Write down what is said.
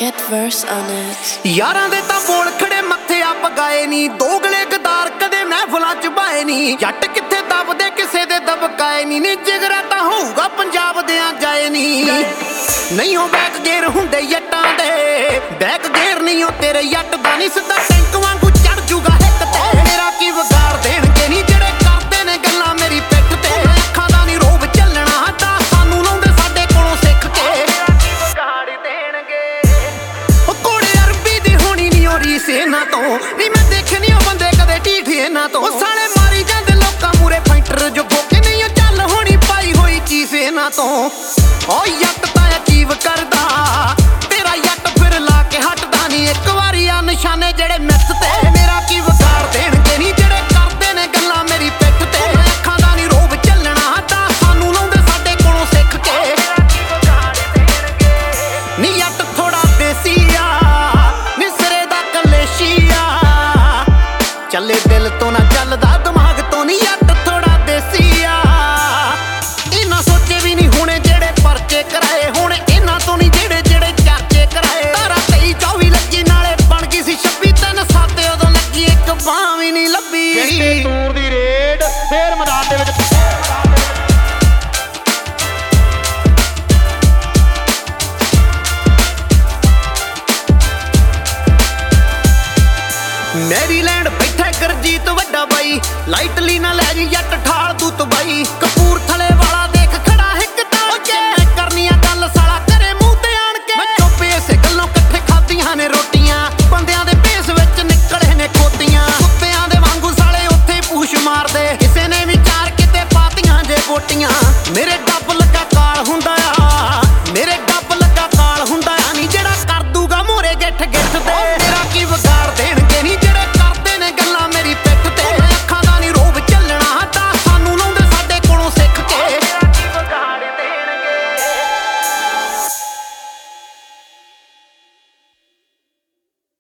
Get verse on it. यारां दे तां बोल खड़े मत्थे आप गाए नी, दोगले गदार कदे महफिलां च बाए नी। जट किथे दबदे किसे दे दबकाए नी, नी जिगरा तां होऊगा पंजाब देआं जाए नी। नहीं हो बैक गेर हुंदे जट्टां दे, बैक गेर नहीं हो तेरे जट दा नी, सिद्धा टैंक वांगू चढ़ जूगा हिक ते। मेरा की विगाड़ देणगे नी जेड़े करदे ने गल्लां मेरी पिठ ते। अखां दा नी रोब चलना दा, सानू लाउंदे साडे कोलों सिख के। विगाड़ देणगे इन्हां तो नी मैं देखे नी बंदे कदे ढीठ इन्हां तो। साले मारी जांदे लोकां मूरे फाइटर जो भोके नहीं चल होनी पाई होई चीज इन्हां तो। ओ जट तां अचीव करदा तेरा जट फिर ला के हटदा नी, एक वारी आ निशाने जेड़े मिस ते। मेरा की विगाड़ देणगे नी जेड़े करदे ने गल्लां मेरी पिठ ते। अखां दा नी रोब चलना दा, सानू लाउंदे साडे कोलों सिख के। नी जट थोड़ा देसी आ चले दिल तो ना चलदा दिमाग तो नी, जट थोड़ा देसी आ। इन्हां सोचे भी नहीं होने जेड़े परचे कराए, हुण इन्हां तो नी जेड़े जेड़े चर्चे कराए। तारा 23-24 लगी नाले बन गई सी 26-3-7, उदों लगी एक बां भी नहीं लभी। दूर दी रेड फेर मैदान दे विच मैरीलैंड बैठा गुरजीत वड्डा बाई, लाइटली ना लै जी जट ठाल दूत बाई। कपूरथले वाला देख खड़ा हिक ताल के, करनियां गल साला करे मूंह ते आण के। मैं चुप इसे गल्लों कट्ठे खादियां ने रोटियां, बंदियां दे भेस विच निकले ने खोतियां। कुत्तियां दे वांगू साले उत्थे पूछ मारदे, किसे ने विचार किते पातियां जे बोटियां। मेरे डब